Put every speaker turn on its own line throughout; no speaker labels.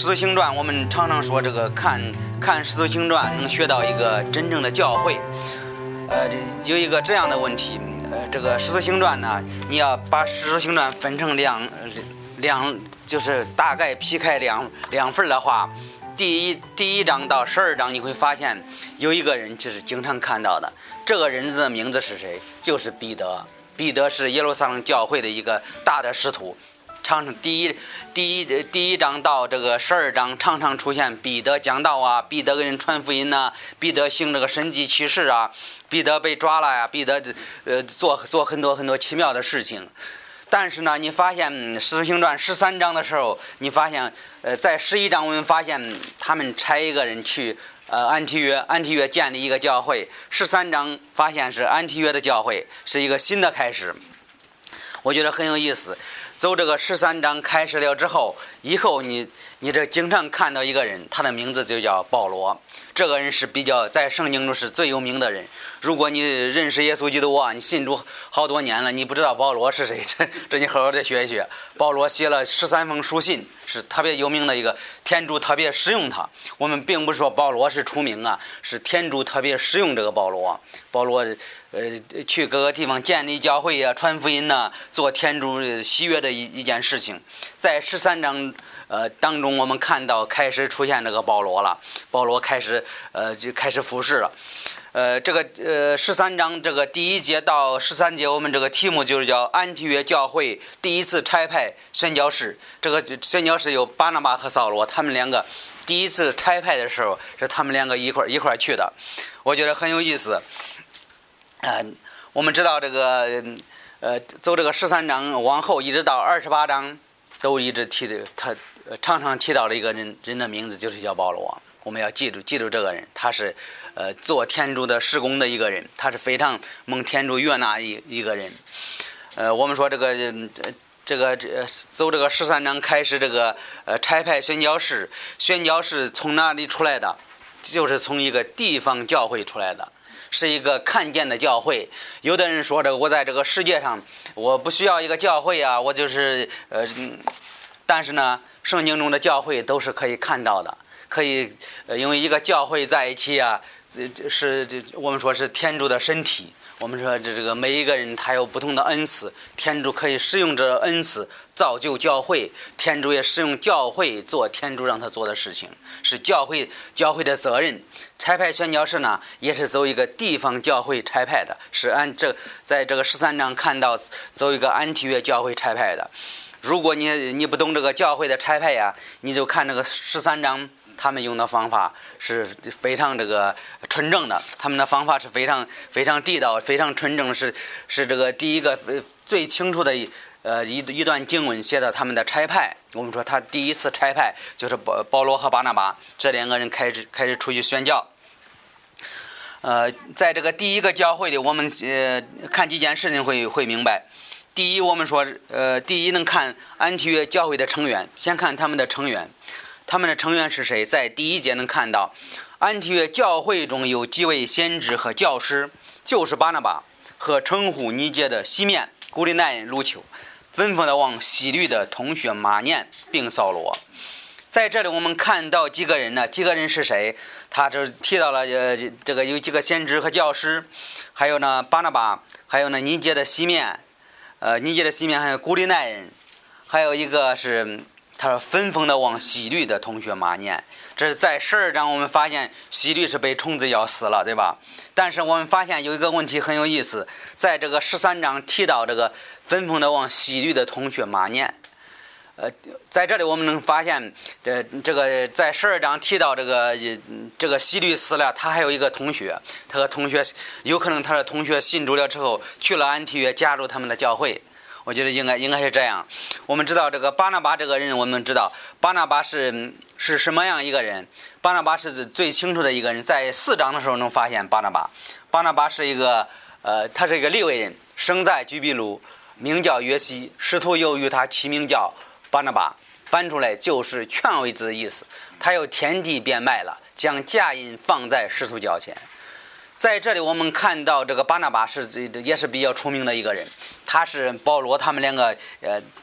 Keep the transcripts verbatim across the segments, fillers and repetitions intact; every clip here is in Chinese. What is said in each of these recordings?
使徒行传，我们常常说这个看看使徒行传能学到一个真正的教诲。呃，有一个这样的问题，呃，这个使徒行传呢，你要把使徒行传分成两两，就是大概劈开两两份的话，第一第一章到十二章，你会发现有一个人就是经常看到的，这个人的名字是谁？就是彼得。彼得是耶路撒冷教会的一个大的使徒。常常第一第一第一章到这个十二章，常常出现彼得讲道啊，彼得给人传福音呐、啊，彼得行这个神迹奇事啊，彼得被抓了呀、啊，彼得呃做做很多很多奇妙的事情。但是呢，你发现《使徒行传》十三章的时候，你发现呃在十一章我们发现他们差一个人去呃安提约，安提约建立一个教会。十三章发现是安提约的教会是一个新的开始，我觉得很有意思。走这个十三章开始了之后，以后你你这经常看到一个人，他的名字就叫保罗。这个人是比较在圣经中是最有名的人。如果你认识耶稣基督啊，你信主好多年了，你不知道保罗是谁，这这你好好的学一学。保罗写了十三封书信，是特别有名的一个，天主特别使用他。我们并不是说保罗是出名啊，是天主特别使用这个保罗。保罗呃去各个地方建立教会啊，传福音呐、啊，做天主喜悦的一一件事情。在十三章呃当中，我们看到开始出现这个保罗了，保罗开始呃就开始服侍了。呃，这个呃十三章这个第一节到十三节，我们这个题目就是叫安提约教会第一次差派宣教士。这个宣教士有巴拿巴和扫罗，他们两个第一次差派的时候是他们两个一块一块去的，我觉得很有意思。呃，我们知道这个呃走这个十三章往后一直到二十八章，都一直提的他常常提到了一个人人的名字，就是叫保罗。我们要记住记住这个人，他是呃做天主的事工的一个人，他是非常蒙天主悦纳一一个人。呃，我们说这个这个这走这个十三章开始，这个呃差派宣教士，宣教士从哪里出来的？就是从一个地方教会出来的，是一个看见的教会。有的人说这个我在这个世界上我不需要一个教会啊，我就是呃，但是呢，圣经中的教会都是可以看到的。可以，呃，因为一个教会在一起啊，是这我们说是天主的身体。我们说这这个每一个人他有不同的恩赐，天主可以使用这恩赐造就教会，天主也使用教会做天主让他做的事情，是教会教会的责任。差派宣教士呢，也是走一个地方教会差派的，是按这在这个十三章看到走一个安提约教会差派的。如果你你不懂这个教会的差派呀，你就看这个十三章。他们用的方法是非常这个纯正的，他们的方法是非常非常地道、非常纯正，是是这个第一个最清楚的呃一一段经文写的他们的差派。我们说他第一次差派就是保保罗和巴拿巴这两个人开始开始出去宣教。呃，在这个第一个教会里，我们呃看几件事情会会明白。第一，我们说呃第一能看安提约教会的成员，先看他们的成员。他们的成员是谁？在第一节能看到，安提约教会中有几位先知和教师，就是巴拿巴和称呼尼结的西面、古利奈人卢丘，吩咐的往西律的同学马念并扫罗。在这里我们看到几个人呢？几个人是谁？他这提到了呃这个有几个先知和教师，还有呢巴拿巴，还有呢尼结的西面，呃尼结的西面还有古利奈人，还有一个是。他说纷纷的往西律的同学马念，这是在十二章我们发现西律是被虫子咬死了，对吧？但是我们发现有一个问题很有意思，在这个十三章提到这个纷纷的往西律的同学马念，呃，在这里我们能发现，这这个在十二章提到这个这个西律死了，他还有一个同学，他和同学有可能他的同学信主了之后去了安提约，加入他们的教会。我觉得应该应该是这样。我们知道这个巴拿巴这个人，我们知道巴拿巴是是什么样一个人？巴拿巴是最清楚的一个人，在四章的时候能发现巴拿巴。巴拿巴是一个呃，他是一个利未人，生在居比路，名叫约西，使徒又与他起名叫巴拿巴，翻出来就是权位子的意思。他有天地变卖了，将价银放在使徒脚前。在这里我们看到这个巴拿巴是也是比较出名的一个人，他是保罗他们两个呃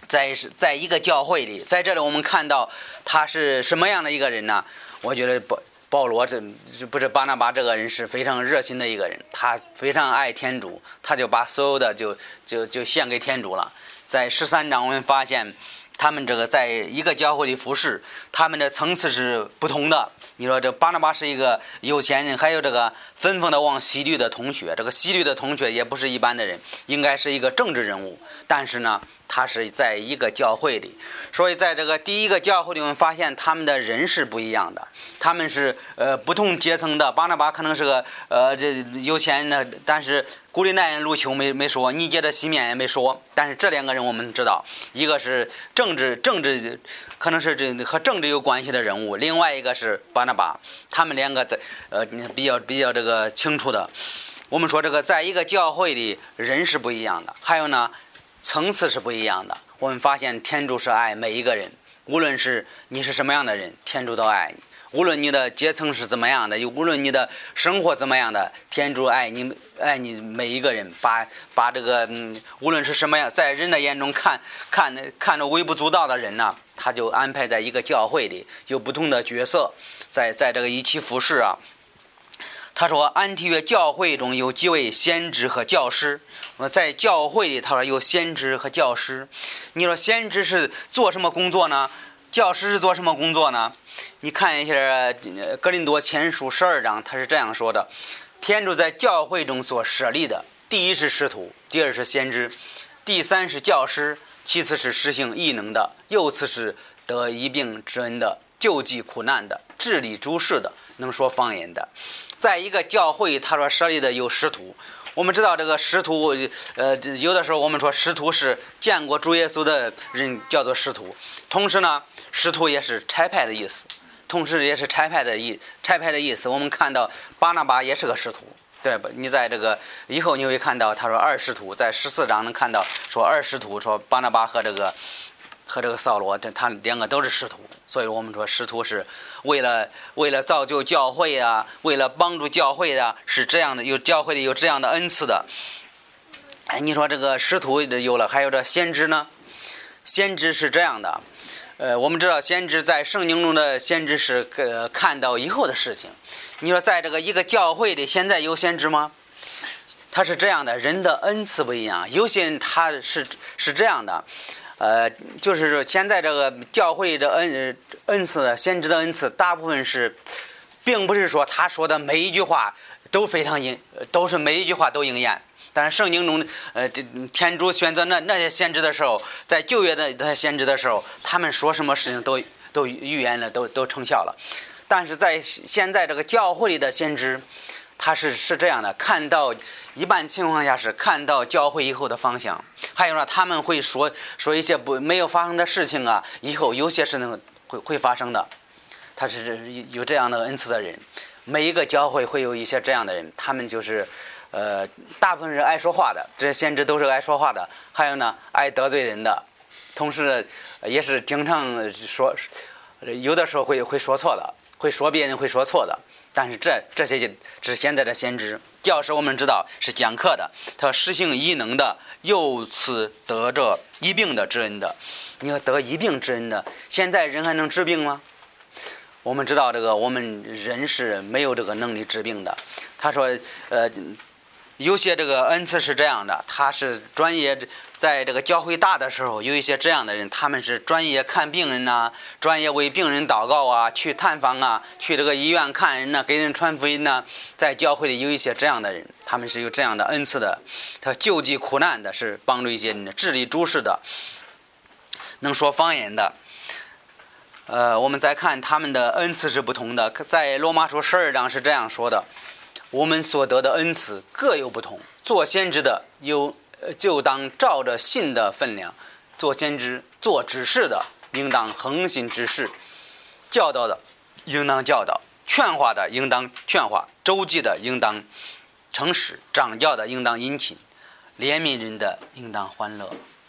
在在一个教会里，在这里我们看到他是什么样的一个人呢？我觉得保保罗这不是巴拿巴这个人是非常热心的一个人，他非常爱天主，他就把所有的就就就献给天主了。在十三章我们发现他们这个在一个教会里服侍，他们的层次是不同的。你说这巴拿巴是一个有钱人，还有这个分封的往西律的同学，这个西律的同学也不是一般的人，应该是一个政治人物，但是呢他是在一个教会里，所以在这个第一个教会里，我们发现他们的人是不一样的，他们是呃不同阶层的。巴拿巴可能是个呃这有钱的，但是古利奈人路丘没没说，尼结的西面也没说，但是这两个人我们知道，一个是政治政治可能是这和政治有关系的人物，另外一个是巴拿巴，他们两个在呃比较比较这个清楚的。我们说这个在一个教会里人是不一样的，还有呢层次是不一样的。我们发现天主是爱每一个人，无论是你是什么样的人，天主都爱你，无论你的阶层是怎么样的，无论你的生活怎么样的，天主爱你爱你每一个人，把把这个嗯，无论是什么样，在人的眼中看看看着微不足道的人呢，他就安排在一个教会里，有不同的角色，在在这个一起服侍啊。他说安提约教会中有几位先知和教师，在教会里他说有先知和教师。你说先知是做什么工作呢？教师是做什么工作呢？你看一下哥林多前书十二章，他是这样说的：天主在教会中所设立的，第一是使徒，第二是先知，第三是教师，其次是施行异能的，又次是得医病之恩的，救济苦难的，治理诸事的，能说方言的。在一个教会他说设立的有使徒，我们知道这个使徒呃有的时候我们说使徒是见过主耶稣的人叫做使徒，同时呢使徒也是差派的意思，同时也是差派的意差派的意思。我们看到巴拿巴也是个使徒，对吧？你在这个以后你会看到他说二使徒，在十四章能看到说二使徒，说巴拿巴和这个和这个扫罗他两个都是使徒。所以我们说使徒是为了为了造就教会啊，为了帮助教会啊，是这样的，有教会里有这样的恩赐的。哎，你说这个使徒有了，还有这先知呢？先知是这样的，呃，我们知道先知在圣经中的先知是呃看到以后的事情。你说在这个一个教会里，现在有先知吗？他是这样的，人的恩赐不一样，有些人他是是这样的。呃，就是现在这个教会的恩恩赐，先知的恩赐，大部分是，并不是说他说的每一句话都非常应，都是每一句话都应验。但是圣经中，呃，天主选择那那些先知的时候，在旧约的那些先知的时候，他们说什么事情都都预言了，都都成效了。但是在现在这个教会里的先知，他是是这样的，看到一般情况下是看到教会以后的方向，还有呢，他们会说说一些不没有发生的事情啊，以后有些事情会会发生的。他是有这样的恩赐的人，每一个教会会有一些这样的人，他们就是呃，大部分是爱说话的，这些先知都是爱说话的，还有呢，爱得罪人的，同时也是经常说，有的时候会会说错的，会说别人会说错的。但是这这些就这是现在的先知。教师我们知道是讲课的，他施行异能的，又赐得着医病的之恩的。你要得医病之恩的，现在人还能治病吗？我们知道这个我们人是没有这个能力治病的。他说呃有些这个恩赐是这样的，他是专业，在这个教会大的时候有一些这样的人，他们是专业看病人呐、啊，专业为病人祷告啊，去探访啊，去这个医院看人呐、啊，给人传福音呐、啊。在教会里有一些这样的人，他们是有这样的恩赐的。他救济苦难的，是帮助一些人治理诸事的，能说方言的。呃，我们再看他们的恩赐是不同的，在罗马书十二章是这样说的。我们所得的恩赐各有不同，做先知的有就当照着信的分量，做先知做指示的应当恒心指示，教导的应当教导，劝化的应当劝化，周济的应当诚实，掌教的应当殷勤，怜悯人的应当欢乐。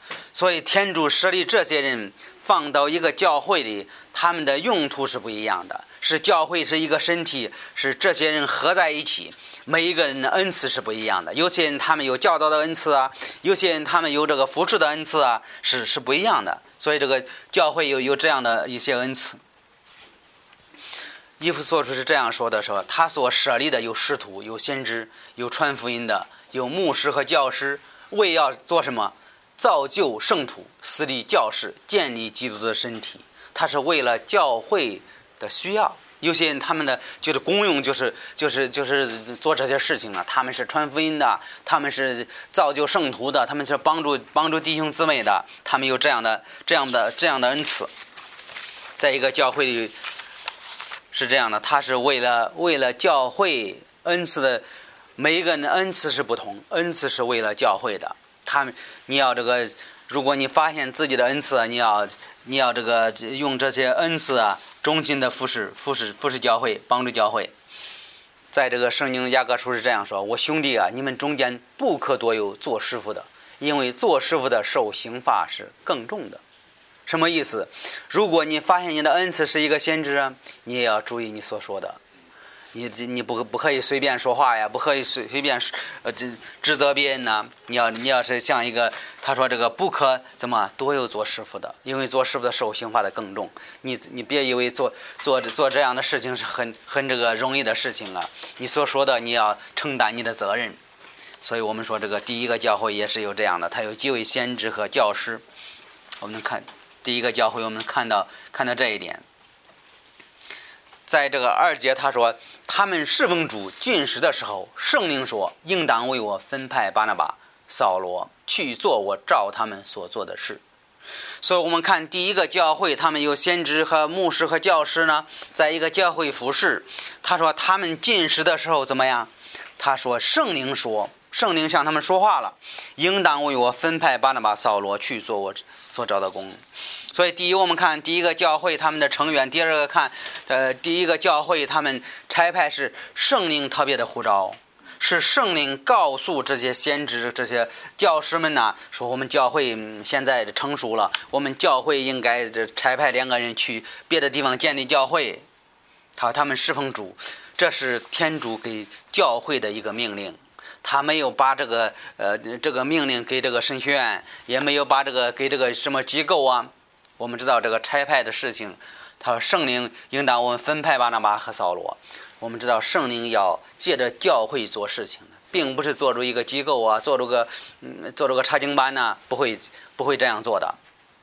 所以天主设立这些人放到一个教会里，他们的用途是不一样的。是教会是一个身体，是这些人合在一起，每一个人的恩赐是不一样的。有些人他们有教导的恩赐啊，有些人他们有这个服侍的恩赐啊，是是不一样的。所以这个教会有有这样的一些恩赐。以弗所书是这样说的：说他所设立的有使徒，有先知，有传福音的，有牧师和教师，为要做什么？造就圣徒，私立教士，建立基督的身体。他是为了教会的需要。有些人他们的就是功用就是就是就是做这些事情啊，他们是传福音的，他们是造就圣徒的，他们是帮助帮助弟兄姊妹的，他们有这样的这样的这样的恩赐。在一个教会里是这样的，他是为了为了教会恩赐的，每一个人的恩赐是不同，恩赐是为了教会的。他们你要这个，如果你发现自己的恩赐，你要你要这个用这些恩赐啊，忠心的服侍服侍服侍教会，帮助教会。在这个圣经雅各书是这样说：我兄弟啊，你们中间不可多有做师傅的，因为做师傅的受刑罚是更重的。什么意思？如果你发现你的恩赐是一个先知啊，你也要注意你所说的，你你不不可以随便说话呀，不可以随随便呃指责别人呢。你要你要是像一个他说这个不可怎么多有做师傅的，因为做师傅的受刑罚的更重。你你别以为做做做这样的事情是很很这个容易的事情啊，你所说的你要承担你的责任。所以我们说这个第一个教会也是有这样的，他有几位先知和教师。我们看第一个教会，我们看到看到这一点。在这个二节他说，他们侍奉主进食的时候，圣灵说应当为我分派巴拿巴、扫罗去做我照他们所做的事。所以我们看第一个教会，他们有先知和牧师和教师呢，在一个教会服侍。他说他们进食的时候怎么样？他说圣灵说，圣灵向他们说话了，应当为我分派巴拿巴、扫罗去做我所招的工。所以第一我们看第一个教会他们的成员，第二个看呃第一个教会他们差派是圣灵特别的呼召，是圣灵告诉这些先知这些教师们呢，说我们教会现在成熟了，我们教会应该差派两个人去别的地方建立教会，好，他们侍奉主。这是天主给教会的一个命令，他没有把这个呃这个命令给这个神学院，也没有把这个给这个什么机构啊。我们知道这个差派的事情，他说圣灵应当我们分派巴拿巴和扫罗。我们知道圣灵要借着教会做事情的，并不是做出一个机构啊，做出个嗯做出个查经班呐、啊，不会不会这样做的。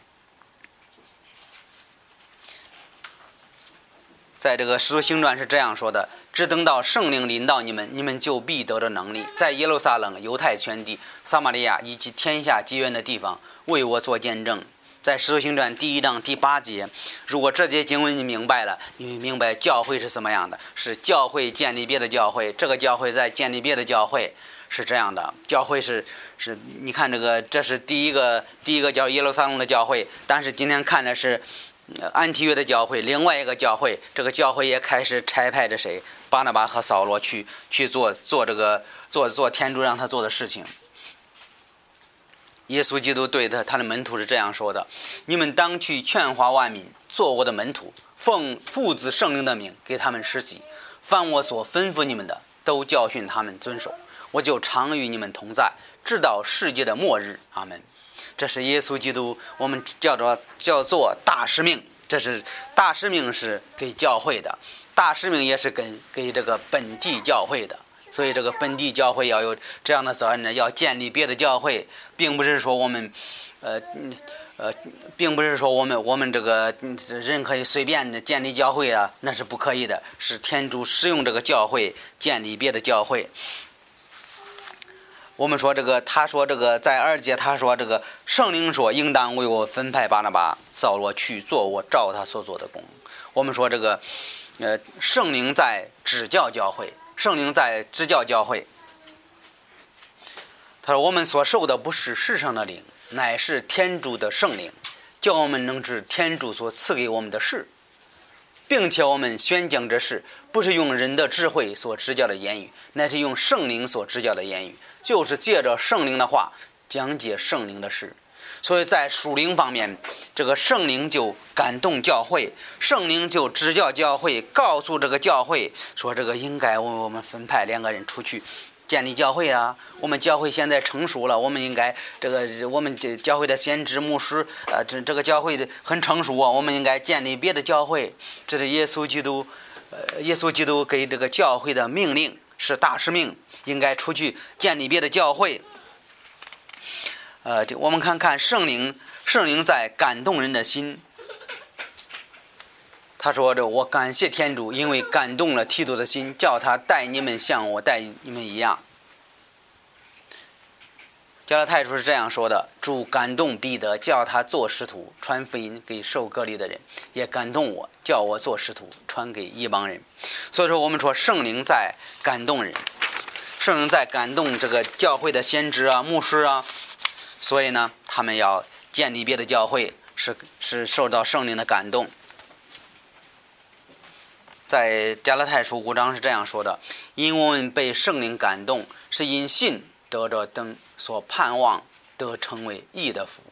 在这个使徒行传是这样说的：只等到圣灵临到你们，你们就必得着能力，在耶路撒冷、犹太全地、撒玛利亚以及天下极远的地方为我做见证。在使徒行传第一章第八节，如果这节经文你明白了，你明白教会是什么样的，是教会建立别的教会，这个教会在建立别的教会，是这样的。教会是是你看这个，这是第一个第一个叫耶路撒冷的教会，但是今天看的是安提约的教会，另外一个教会，这个教会也开始差派着谁，巴拿巴和扫罗去去做做这个做做天主让他做的事情。耶稣基督对他他的门徒是这样说的：你们当去劝化万民，做我的门徒，奉父子圣灵的名给他们施洗，凡我所吩咐你们的，都教训他们遵守，我就常与你们同在，直到世界的末日。阿门。这是耶稣基督我们叫做叫做大使命，这是大使命是给教会的，大使命也是给给这个本地教会的。所以这个本地教会要有这样的责任呢，要建立别的教会，并不是说我们呃呃并不是说我们我们这个人可以随便的建立教会啊，那是不可以的，是天主使用这个教会建立别的教会。我们说这个他说这个在二节他说这个圣灵说应当为我分派巴拿巴、扫罗去做我照他所做的工。我们说这个呃圣灵在指教教会，圣灵在指教教会。他说我们所受的不是世上的灵，乃是天主的圣灵，叫我们能知天主所赐给我们的事，并且我们宣讲这事不是用人的智慧所指教的言语，乃是用圣灵所指教的言语，就是借着圣灵的话讲解圣灵的事。 所以在属灵方面，这个圣灵就感动教会，圣灵就指教教会，告诉这个教会说，这个应该我们分派两个人出去建立教会啊。我们教会现在成熟了，我们应该这个我们这教会的先知牧师，呃，这这个教会的很成熟啊，我们应该建立别的教会。这是耶稣基督，呃，耶稣基督给这个教会的命令，是大使命，应该出去建立别的教会。呃，我们看看圣灵，圣灵在感动人的心。他说：“这我感谢天主，因为感动了提督的心，叫他带你们像我带你们一样。”加拉太书是这样说的：“主感动彼得，叫他做使徒，传福音给受割礼的人；也感动我，叫我做使徒，传给异邦人。”所以说，我们说圣灵在感动人，圣灵在感动这个教会的先知啊、牧师啊。所以呢，他们要建立别的教会，是是受到圣灵的感动。在加拉太书五章是这样说的：“因我们被圣灵感动，是因信得着等所盼望得成为义的福。”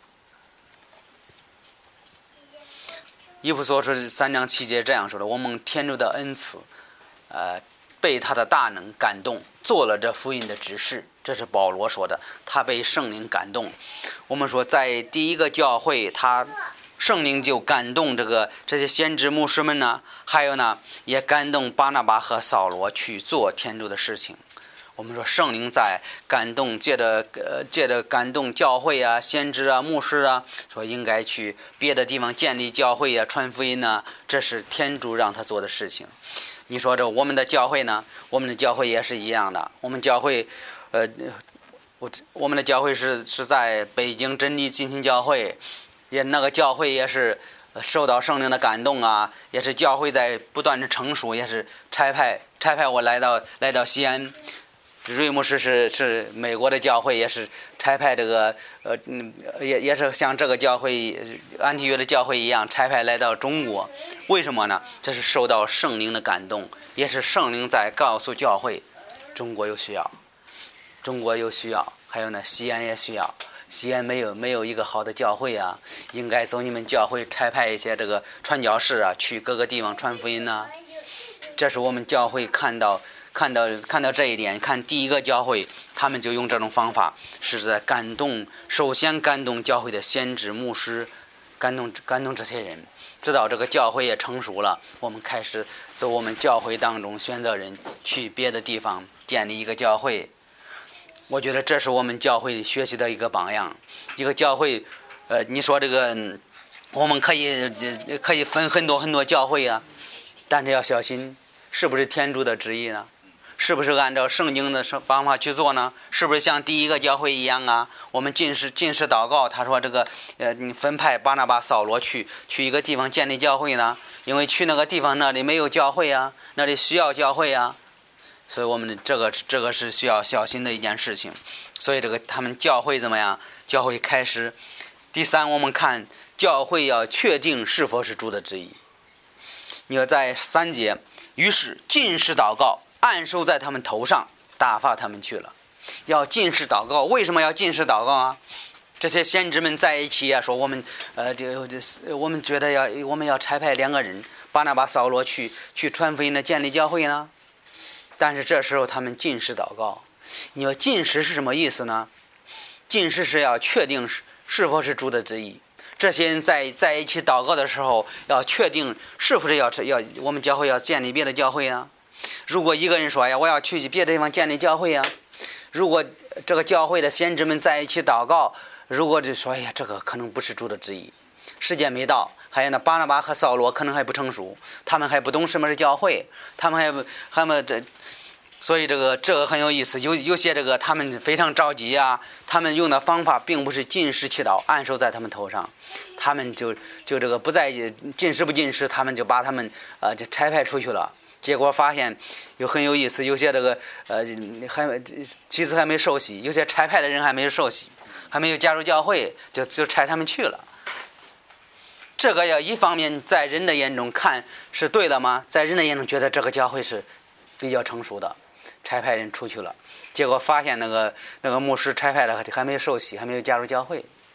以弗所书三章七节这样说的：“我们天主的恩赐，呃，被他的大能感动，做了这福音的指示。”这是保罗说的，他被圣灵感动。我们说，在第一个教会，他圣灵就感动这个这些先知牧师们呢，还有呢，也感动巴拿巴和扫罗去做天主的事情。我们说，圣灵在感动，借着呃借着感动教会啊、先知啊、牧师啊，说应该去别的地方建立教会啊、传福音呢，这是天主让他做的事情。你说这我们的教会呢？我们的教会也是一样的，我们教会。呃，我我们的教会是是在北京真理进行教会，也那个教会也是受到圣灵的感动啊，也是教会在不断的成熟，也是差派差派我来到来到西安。瑞牧师是是美国的教会，也是差派这个呃嗯也也是像这个教会安提约的教会一样差派来到中国。为什么呢？这是受到圣灵的感动，也是圣灵在告诉教会，中国有需要。中国有需要，还有呢，西安也需要。西安没有没有一个好的教会啊，应该从你们教会差派一些这个传教士啊，去各个地方传福音啊。这是我们教会看到看到看到这一点。看第一个教会，他们就用这种方法，是在感动，首先感动教会的先知牧师，感动感动这些人，直到这个教会也成熟了，我们开始走我们教会当中选择人去别的地方建立一个教会。我觉得这是我们教会学习的一个榜样。一个教会，呃，你说这个，我们可以可以分很多很多教会啊，但是要小心，是不是天主的旨意呢？是不是按照圣经的方法去做呢？是不是像第一个教会一样啊？我们进士进士祷告，他说这个，呃，你分派巴拿巴、扫罗去去一个地方建立教会呢？因为去那个地方那里没有教会啊，那里需要教会啊。所以我们这个这个是需要小心的一件事情。所以这个他们教会怎么样？教会开始。第三，我们看教会要确定是否是主的旨意。你要在三节，于是禁食祷告，按手在他们头上，打发他们去了。要禁食祷告，为什么要禁食祷告啊？这些先知们在一起啊，说我们呃，这这我们觉得要我们要差派两个人，巴拿巴、扫罗去去传福音的建立教会呢。但是这时候他们禁食祷告。你要禁食是什么意思呢？禁食是要确定是是否是主的旨意。这些人在在一起祷告的时候，要确定是否是要要我们教会要建立别的教会啊。如果一个人说呀，我要去别的地方建立教会啊，如果这个教会的先知们在一起祷告，如果就说哎呀，这个可能不是主的旨意，时间没到。还有呢，巴拿巴和扫罗可能还不成熟，他们还不懂什么是教会，他们还不他们这，所以这个这个很有意思。有有些这个他们非常着急啊，他们用的方法并不是禁食祈祷，按手在他们头上，他们就就这个不再禁食不禁食，他们就把他们呃就差派出去了。结果发现有很有意思，有些这个呃还其实还没受洗，有些差派的人还没有受洗，还没有加入教会，就就差他们去了。这个要一方面在人的眼中看是对的吗？在人的眼中觉得这个教会是比较成熟的，差派人出去了，结果发现那个那个牧师差派的还没有受洗，还没有加入教会，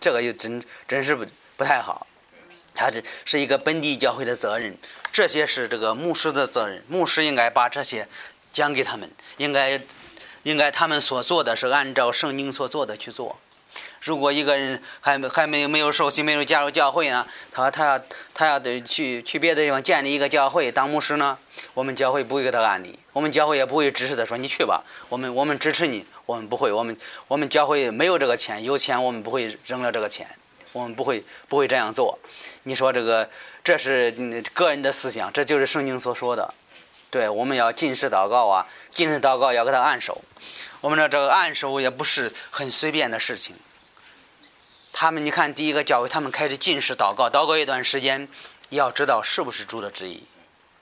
这个又真真是不不太好。他这是一个本地教会的责任，这些是这个牧师的责任，牧师应该把这些讲给他们，应该应该他们所做的是按照圣经所做的去做。如果一个人还还没有没有受洗，没有加入教会呢，他他要他要得去去别的地方建立一个教会当牧师呢，我们教会不会给他安利，我们教会也不会支持他说你去吧，我们我们支持你，我们不会，我们我们教会没有这个钱，有钱我们不会扔了这个钱，我们不会不会这样做。你说这个这是个人的思想，这就是圣经所说的。对，我们要禁食祷告啊，禁食祷告要给他按手。我们说这个按手也不是很随便的事情。他们你看第一个教会，他们开始禁食祷告，祷告一段时间，也要知道是不是主的旨意。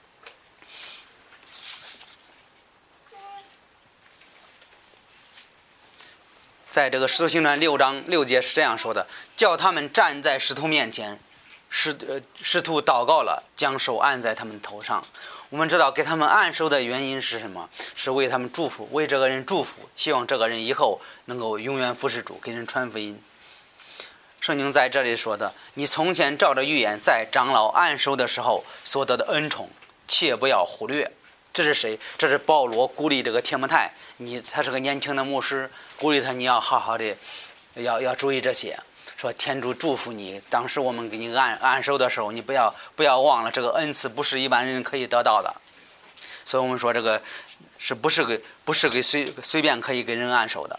在这个使徒行传六章六节是这样说的：叫他们站在使徒面前，使呃使徒祷告了，将手按在他们头上。我们知道给他们按手的原因是什么？是为他们祝福，为这个人祝福，希望这个人以后能够永远服侍主，给人传福音。圣经在这里说的：你从前照着预言在长老按手的时候所得的恩宠，切不要忽略。这是谁？这是保罗鼓励这个提摩太，你他是个年轻的牧师，鼓励他你要好好的要要注意这些，说天主祝福你，当时我们给你按按手的时候，你不要不要忘了这个恩赐不是一般人可以得到的。所以我们说这个是不是给不是给随随便可以给人按手的。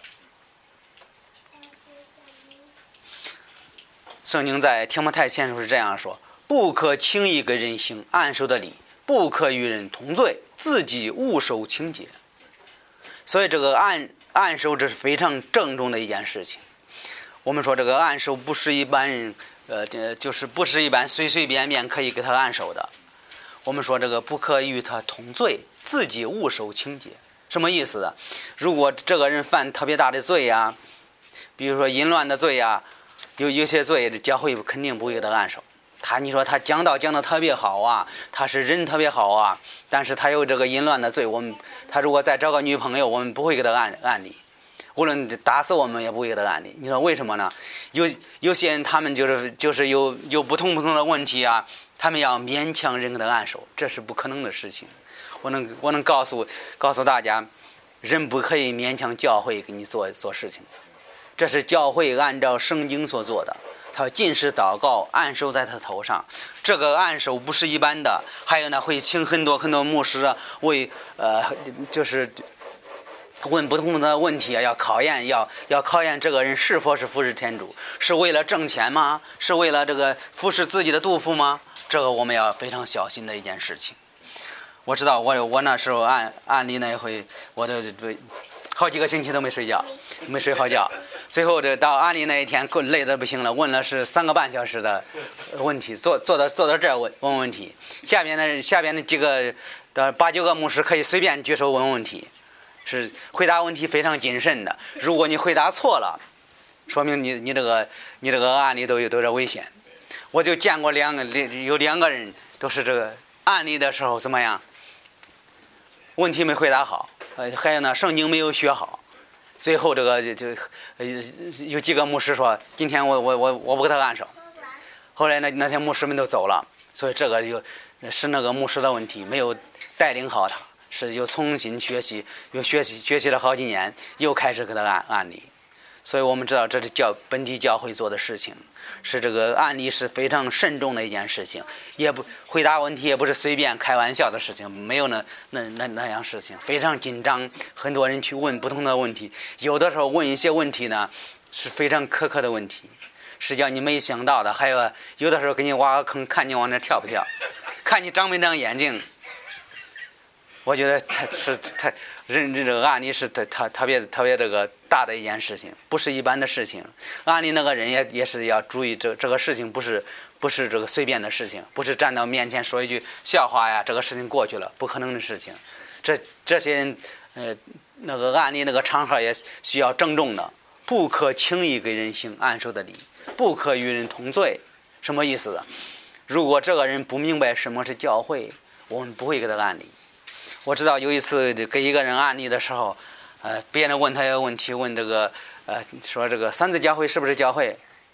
圣经在提摩太前书是这样说：不可轻易给人行按手的礼，不可与人同罪，自己勿受轻解。所以这个按按手这是非常郑重的一件事情。我们说这个按手不是一般人呃就是不是一般随随便便可以给他按手的。我们说这个不可与他同罪，自己勿受轻解。什么意思呢？如果这个人犯特别大的罪呀，比如说淫乱的罪呀，有有些罪教会肯定不会给他按手。他你说他讲道讲得特别好啊，他是人特别好啊，但是他有这个淫乱的罪，我们他如果再找个女朋友，我们不会给他按按理，无论打死我们也不会给他按理。你说为什么呢？有有些人他们就是就是有有不同不同的问题啊，他们要勉强人给他按手，这是不可能的事情。我能我能告诉告诉大家，人不可以勉强教会给你做做事情，这是教会按照圣经所做的。他禁食祷告，按手在他头上，这个按手不是一般的。还有呢，会请很多很多牧师为呃，就是问不同的问题啊，要考验，要要考验这个人是否是服侍天主，是为了挣钱吗？是为了这个服侍自己的肚腹吗？这个我们要非常小心的一件事情。我知道我我那时候按按理那一回，我都好几个星期都没睡觉，没睡好觉。最后这到安利那一天，累得不行了，问了是三个半小时的问题，坐坐到坐到这儿问问问题。下边的下边的几个的八九个牧师可以随便举手问问题，是回答问题非常谨慎的。如果你回答错了，说明你你这个你这个案例都有都有危险。我就见过两个有两个人都是这个案例的时候怎么样？问题没回答好，呃，还有呢，圣经没有学好。最后这个就就呃有几个牧师说，今天我我我我不给他按手。后来呢，那些牧师们都走了，所以这个就是那个牧师的问题，没有带领好他，是又重新学习，又学习学习了好几年，又开始给他按按理。所以我们知道这是教本地教会做的事情，是这个案例是非常慎重的一件事情，也不回答问题也不是随便开玩笑的事情，没有那那那那样事情，非常紧张，很多人去问不同的问题，有的时候问一些问题呢是非常苛刻的问题，是叫你没想到的，还有有的时候给你挖个坑，看你往那跳不跳，看你长没长眼睛。我觉得他是他认这个案例是他他特别特别这个大的一件事情，不是一般的事情。案例那个人也也是要注意这这个事情不是不是这个随便的事情，不是站到面前说一句笑话呀，这个事情过去了，不可能的事情。这这些人呃那个案例那个场合也需要郑重的，不可轻易给人行按手的礼，不可与人同罪。什么意思？如果这个人不明白什么是教会，我们不会给他按理。我知道有一次给一个人案例的时候，呃，别人问他一个问题，问这个呃，说这个三自教会是不是教会？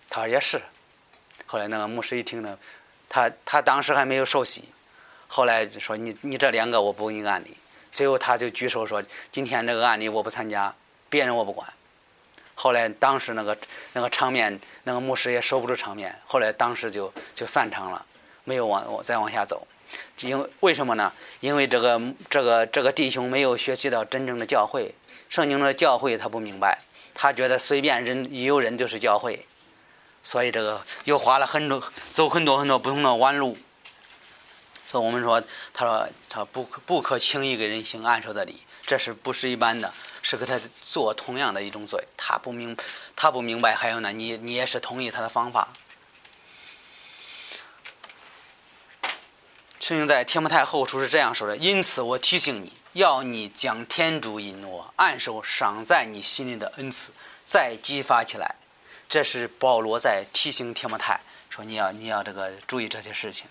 他说也是。后来那个牧师一听呢，他他当时还没有受洗，后来说你你这两个我不给你案例，最后他就举手说今天这个案例我不参加，别人我不管。后来当时那个那个场面，那个牧师也守不住场面，后来当时就就散场了，没有往再往下走。因为为什么呢？因为这个这个这个弟兄没有学习到真正的教会，圣经的教会他不明白，他觉得随便人一有人就是教会，所以这个又花了很多走很多很多不同的弯路。所以我们说，他说他不可不可轻易给人行按手的礼，这是不是一般的？是给他做同样的一种罪。他不明他不明白，还有呢，你你也是同意他的方法。圣经在提摩太后书是这样说的：因此我提醒你，要你将天主引我按手赏在你心里的恩赐再激发起来。这是保罗在提醒提摩太说，你要你要这个注意这些事情。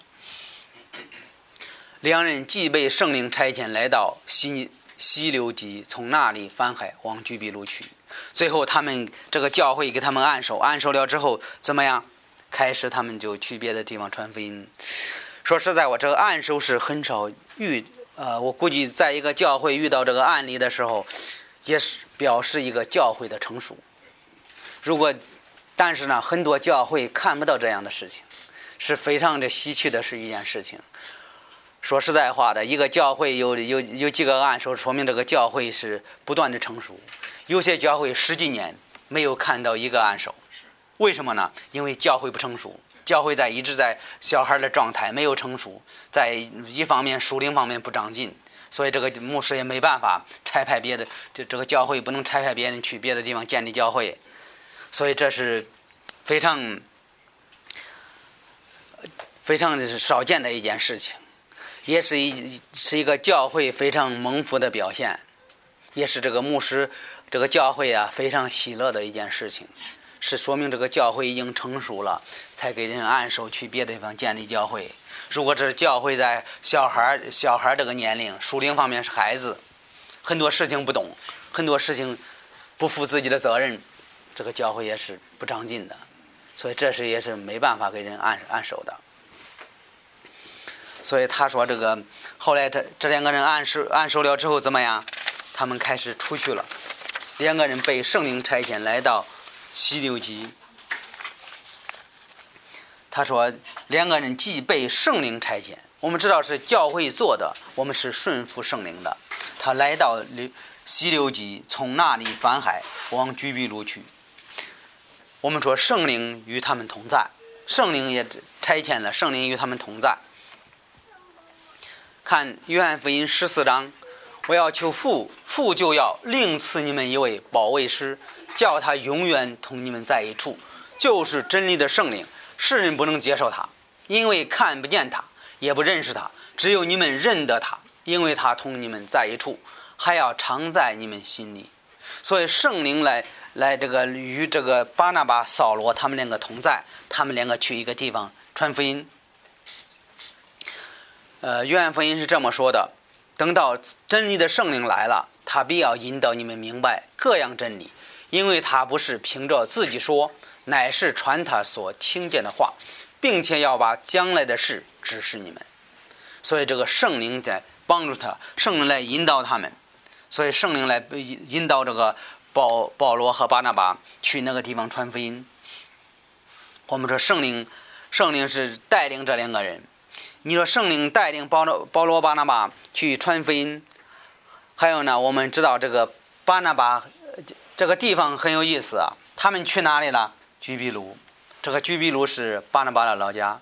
两人既被圣灵差遣来到西西流基，从那里返海往居比路去。最后他们这个教会给他们按手，按手了之后怎么样？开始他们就去别的地方传福音。说实在，我这个按手是很少遇，呃，我估计在一个教会遇到这个案例的时候，也是表示一个教会的成熟。如果，但是呢，很多教会看不到这样的事情，是非常的稀奇的是一件事情。说实在话的，一个教会有有有几个按手，说明这个教会是不断的成熟。有些教会十几年没有看到一个按手，为什么呢？因为教会不成熟。教会在一直在小孩的状态，没有成熟，在一方面属灵方面不长进，所以这个牧师也没办法差派别的，这这个教会不能差派别人去别的地方建立教会，所以这是非常非常少见的一件事情，也是一是一个教会非常蒙福的表现，也是这个牧师这个教会啊非常喜乐的一件事情。是说明这个教会已经成熟了，才给人按手去别的地方建立教会。如果这是教会在小孩小孩这个年龄，属灵方面是孩子，很多事情不懂，很多事情不负自己的责任，这个教会也是不长进的。所以这是也是没办法给人按按手的。所以他说这个后来这这两个人按手按手了之后怎么样？他们开始出去了，两个人被圣灵差遣来到西流基。他说两个人既被圣灵差遣，我们知道是教会做的，我们是顺服圣灵的。他来到西流基，从那里返海往居比路去。我们说圣灵与他们同在，圣灵也差遣了，圣灵与他们同在。看约翰福音十四章，我要求父，父就要另赐你们一位保惠师，叫他永远同你们在一处，就是真理的圣灵。世人不能接受他，因为看不见他，也不认识他，只有你们认得他，因为他同你们在一处，还要常在你们心里。所以圣灵来来这个与这个巴拿巴、扫罗他们两个同在，他们两个去一个地方传福音。呃，约翰福音是这么说的：等到真理的圣灵来了，他必要引导你们明白各样真理，因为他不是凭着自己说，乃是传他所听见的话，并且要把将来的事指示你们。所以这个圣灵在帮助他，圣灵来引导他们，所以圣灵来引导这个保保罗和巴拿巴去那个地方传福音。我们说圣灵圣灵是带领这两个人，你说圣灵带领保罗保罗巴拿巴去传福音，还有呢，我们知道这个巴拿巴这个地方很有意思啊。他们去哪里了？居比路。这个居比路是巴拿巴的老家。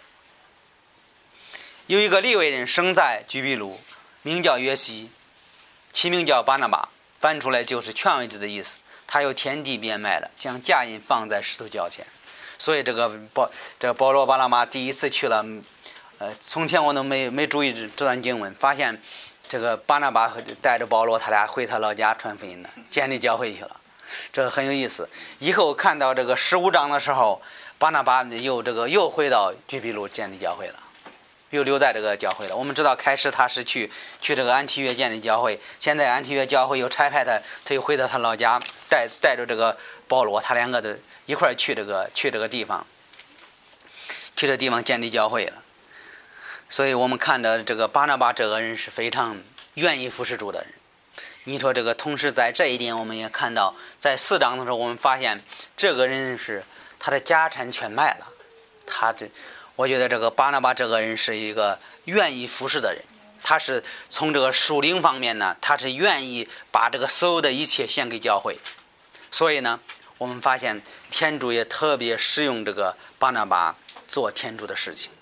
有一个利未人生在居比路，名叫约西，其名叫巴拿巴，翻出来就是权位者的意思。他有田地变卖了，将价银放在石头脚前。所以这个保这个保罗巴拿巴第一次去了，呃，从前我都没没注意这段经文，发现这个巴拿巴带着保罗，他俩回他老家传福音呢，建立教会去了，这个很有意思。以后看到这个十五章的时候，巴拿巴又这个又回到居比路建立教会了，又留在这个教会了。我们知道开始他是去去这个安提约建立教会，现在安提约教会又差派他，他又回到他老家，带带着这个保罗，他两个的一块儿去这个去这个地方，去这地方建立教会了。所以我们看到这个巴拿巴这个人是非常愿意服侍主的人。你说这个，同时在这一点，我们也看到，在四章的时候，我们发现这个人是他的家产全卖了。他这，我觉得这个巴拿巴这个人是一个愿意服侍的人。他是从这个属灵方面呢，他是愿意把这个所有的一切献给教会。所以呢，我们发现天主也特别使用这个巴拿巴做天主的事情。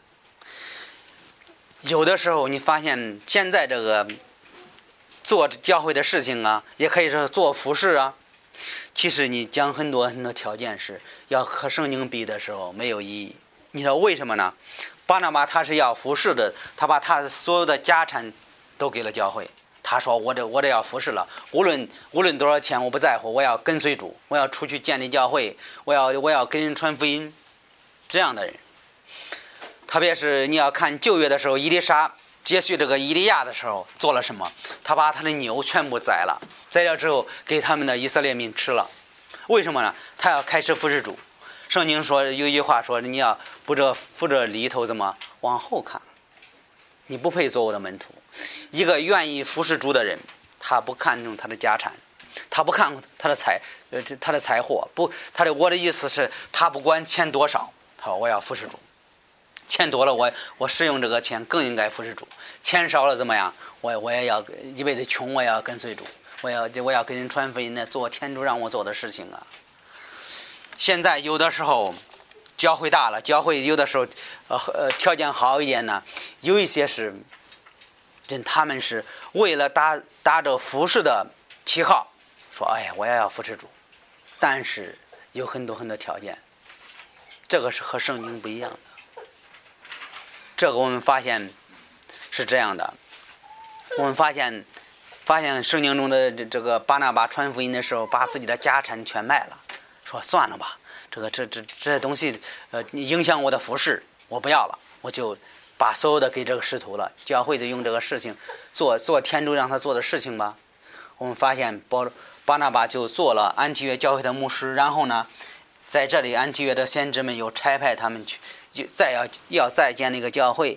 有的时候你发现现在这个做教会的事情啊，也可以说做服事啊，其实你讲很多很多条件是要和圣经比的时候没有意义。你知道为什么呢？巴拿巴他是要服侍的，他把他所有的家产都给了教会。他说我这我这要服侍了，无论无论多少钱我不在乎，我要跟随主，我要出去建立教会，我要我要跟人传福音。这样的人，特别是你要看旧约的时候，以利沙接续这个以利亚的时候做了什么？他把他的牛全部宰了，宰了之后给他们的以色列民吃了。为什么呢？他要开始服侍主。圣经说有一句话说，你要不着扶着犁头怎么往后看，你不配做我的门徒。一个愿意服侍主的人，他不看重他的家产，他不看他的财呃他的财货，不，他的我的意思是，他不管钱多少，他说我要服侍主。钱多了，我我使用这个钱更应该服侍主；钱少了怎么样？我我也要一辈子穷，我也要跟随主，我要我要跟人传福音呢，做天主让我做的事情啊。现在有的时候教会大了，教会有的时候呃呃条件好一点呢，有一些是人他们是为了打打着服侍的旗号，说哎呀我也要服侍主，但是有很多很多条件，这个是和圣经不一样的。这个我们发现是这样的，我们发现发现圣经中的这个巴拿巴传福音的时候，把自己的家产全卖了，说算了吧，这个这这这东西呃影响我的服事，我不要了，我就把所有的给这个使徒了，教会就用这个事情做做天主让他做的事情吧。我们发现巴巴拿巴就做了安提约教会的牧师，然后呢，在这里安提约的先知们又差派他们去，就再要要再建那个教会，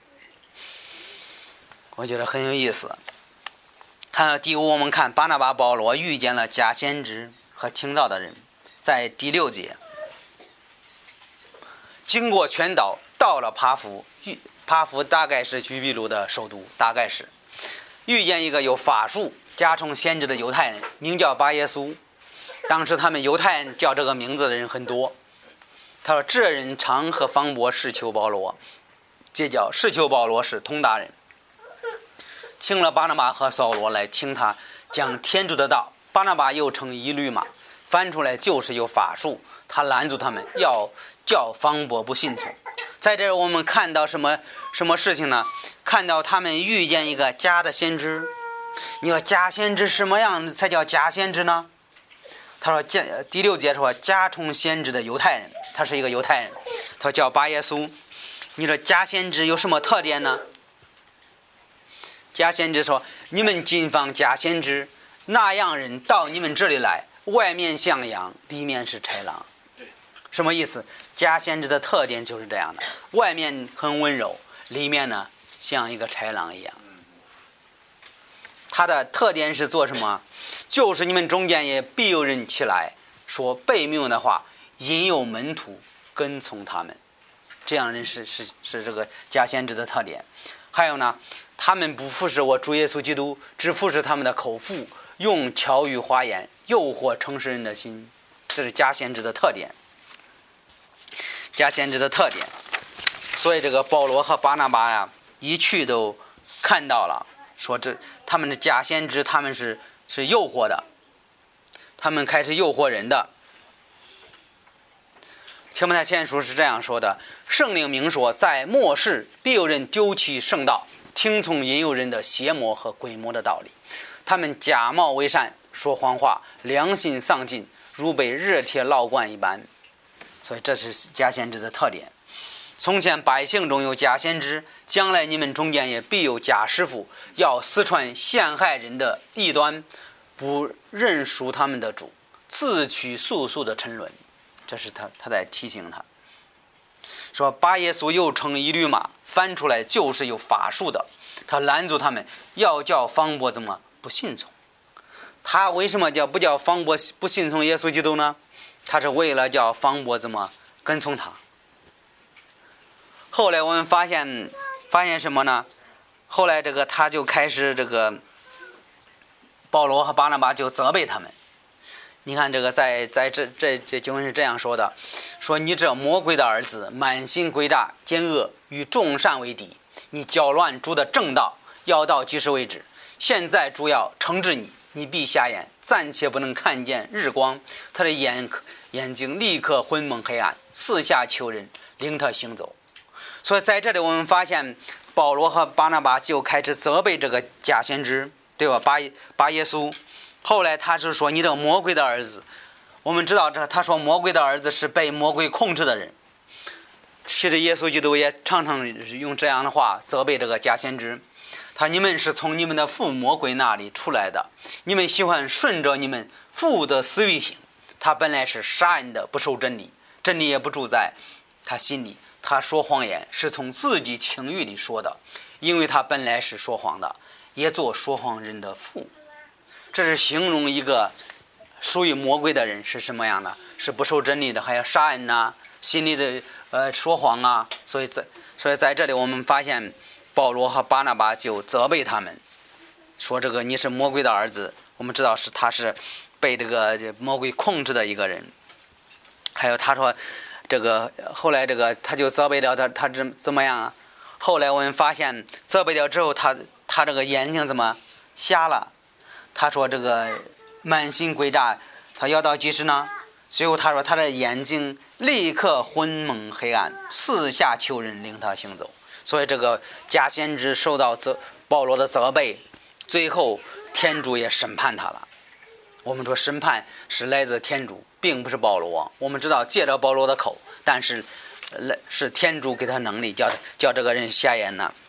我觉得很有意思。看到第五，我们看巴拿巴保罗遇见了假先知和听到的人，在第六节，经过全岛到了帕福，帕福大概是居比鲁的首都，大概是遇见一个有法术加重先知的犹太人，名叫巴耶稣。当时他们犹太人叫这个名字的人很多。他说这人常和方伯试求保罗，这叫试求保罗是通达人，请了巴拿巴和扫罗来听他讲天主的道。巴拿巴又称一律马，翻出来就是有法术，他拦住他们，要叫方伯不信从。在这儿我们看到什么什么事情呢？看到他们遇见一个假的先知。你说假先知什么样才叫假先知呢？他说第六节说加重先知的犹太人，他是一个犹太人，他叫巴耶稣。你说假先知有什么特点呢？假先知说，你们谨防假先知，那样人到你们这里来，外面像羊，里面是豺狼。什么意思？假先知的特点就是这样的，外面很温柔，里面呢像一个豺狼一样。他的特点是做什么？就是你们中间也必有人起来说悖谬的话，引诱门徒跟从他们。这样人是是是这个假先知的特点。还有呢，他们不服侍我主耶稣基督，只服侍他们的口腹，用巧语花言诱惑诚实人的心。这是假先知的特点。假先知的特点。所以这个保罗和巴拿巴呀，一去都看到了。说这他们的假先知，他们是是诱惑的，他们开始诱惑人的。提摩太前书是这样说的：圣灵明说，在末世必有人丢弃圣道，听从引诱人的邪魔和鬼魔的道理。他们假冒为善，说谎话，良心丧尽，如被热铁烙惯一般。所以这是假先知的特点。从前百姓中有假先知，将来你们中间也必有假师傅，要私传陷害人的异端，不认属他们的主，自取速速的沉沦。 这是他他在提醒他，说把耶稣又乘一驴马，翻出来就是有法术的，他拦住他们，要叫方伯怎么不信从。他为什么叫不叫方伯不信从耶稣基督呢？他是为了叫方伯怎么跟从他。后来我们发现发现什么呢？后来这个他就开始这个保罗和巴拿巴就责备他们。你看这个在在这这这经文是这样说的，说你这魔鬼的儿子，满心诡诈奸恶，与众善为敌，你搅乱主的正道，要到几时为止？现在主要惩治你，你必瞎眼，暂且不能看见日光，他的眼眼睛立刻昏蒙黑暗，四下求人领他行走。所以在这里我们发现保罗和巴拿巴就开始责备这个假先知，对吧？把把耶稣，后来他是说你这个魔鬼的儿子。我们知道这他说魔鬼的儿子是被魔鬼控制的人。其实耶稣基督也常常用这样的话责备这个假先知，他你们是从你们的父魔鬼那里出来的，你们喜欢顺着你们父的私欲行，他本来是杀人的，不受真理，真理也不住在他心里，他说谎言是从自己情欲里说的，因为他本来是说谎的，也做说谎人的父。这是形容一个属于魔鬼的人是什么样的，是不受真理的，还要杀人啊，心里的呃说谎啊。所以在所以在这里我们发现保罗和巴拿巴就责备他们，说这个你是魔鬼的儿子。我们知道是他是被这个魔鬼控制的一个人。还有他说这个后来这个他就责备了他，他怎怎么样啊？后来我们发现责备了之后，他他这个眼睛怎么瞎了？他说这个满心诡诈，他要到几时呢？最后他说他的眼睛立刻昏蒙黑暗，四下求人领他行走。所以这个假先知受到责保罗的责备，最后天主也审判他了。我们说审判是来自天主，并不是保罗。我们知道借着保罗的口，但是是天主给他能力，叫叫这个人瞎眼呢。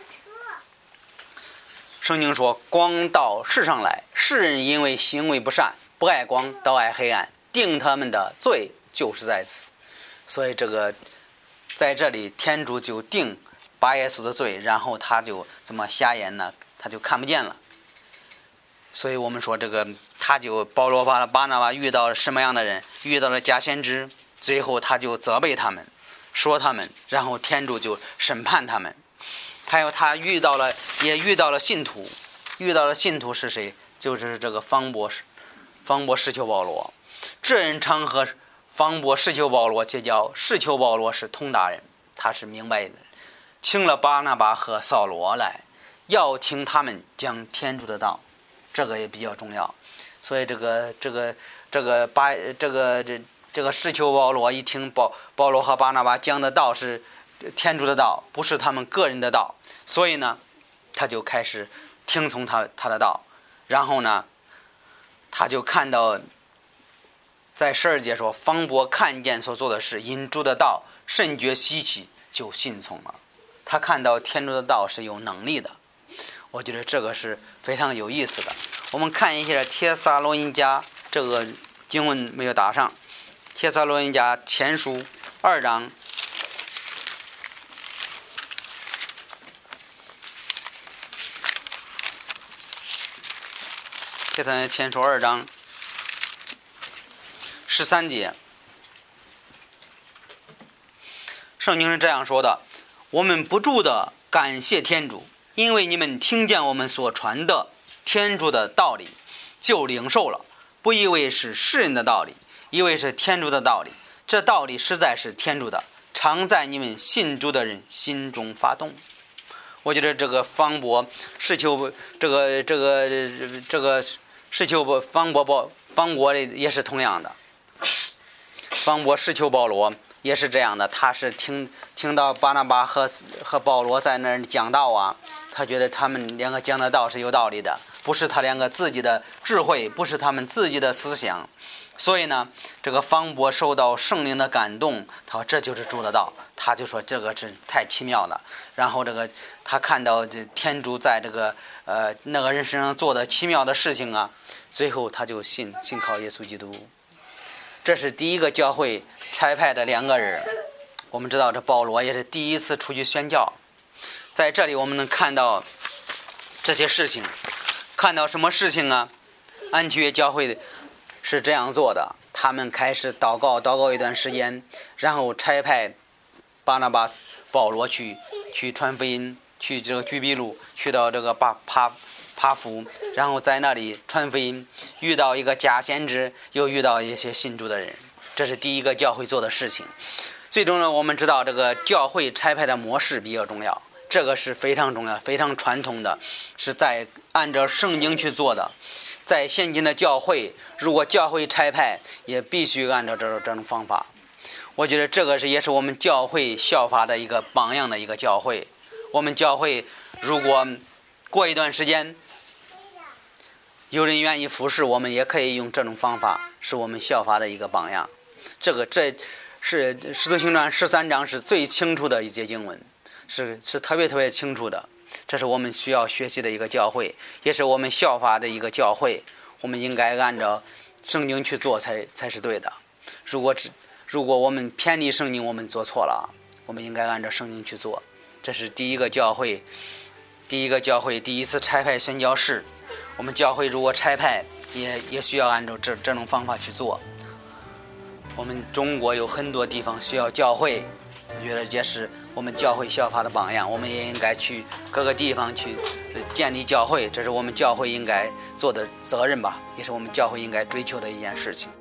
圣经说光到世上来，世人因为行为不善，不爱光，倒爱黑暗，定他们的罪就是在此。所以这个在这里天主就定巴耶稣的罪，然后他就怎么瞎眼呢？他就看不见了。所以我们说这个他就保罗巴巴拿巴遇到了什么样的人？遇到了假先知，最后他就责备他们，说他们，然后天主就审判他们。还有他遇到了也遇到了信徒，遇到了信徒是谁？就是这个方伯方伯施求保罗。这人常和方伯施求保罗结交，施求保罗是通达人，他是明白人，请了巴拿巴和扫罗来，要听他们讲天主的道，这个也比较重要。所以这个这个这个巴这个这这个施求保罗一听保保罗和巴拿巴讲的道是天主的道，不是他们个人的道，所以呢他就开始听从他他的道。然后呢他就看到在十二节说方伯看见所做的事，因主的道甚觉稀奇，就信从了。他看到天主的道是有能力的，我觉得这个是非常有意思的。我们看一下帖撒罗尼迦，这个经文没有打上，帖撒罗尼迦前书二章帖撒罗尼迦前书二章十三节，圣经是这样说的：我们不住的感谢天主，因为你们听见我们所传的天主的道理，就领受了，不以为是世人的道理，以为是天主的道理。这道理实在是天主的，常在你们信主的人心中发动。我觉得这个方伯施求这个这个这个施求方伯伯方伯也是同样的，方伯施求保罗也是这样的，他是听听到巴拿巴和和保罗在那儿讲道啊，他觉得他们两个讲的道是有道理的，不是他两个自己的智慧，不是他们自己的思想。所以呢这个方伯受到圣灵的感动，他说这就是主的道，他就说这个是太奇妙了。然后这个他看到这天主在这个呃那个人身上做的奇妙的事情啊，最后他就信信靠耶稣基督。 这是第一个教会差派的两个人。我们知道这保罗也是第一次出去宣教，在这里我们能看到这些事情。看到什么事情啊？安提约教会是这样做的，他们开始祷告祷告一段时间，然后差派巴拿巴斯保罗去去传福音，去这个居比路，去到这个巴帕帕福，然后在那里传福音，遇到一个假先知，又遇到一些信主的人。这是第一个教会做的事情。最终呢，我们知道这个教会差派的模式比较重要，这个是非常重要非常传统的，是在按照圣经去做的。在现今的教会，如果教会差派，也必须按照这种这种方法。我觉得这个是也是我们教会效法的一个榜样的一个教会。我们教会如果过一段时间有人愿意服侍，我们也可以用这种方法，是我们效法的一个榜样。这个这是《使徒行传》十三章是最清楚的一节经文，是是特别特别清楚的。这是我们需要学习的一个教会，也是我们效法的一个教会。我们应该按照圣经去做才才是对的。如果只如果我们偏离圣经，我们做错了，我们应该按照圣经去做。这是第一个教会，第一个教会第一次差派宣教士。我们教会如果差派，也也需要按照这这种方法去做。我们中国有很多地方需要教会，我觉得也是我们教会效法的榜样。我们也应该去各个地方去建立教会，这是我们教会应该做的责任吧，也是我们教会应该追求的一件事情。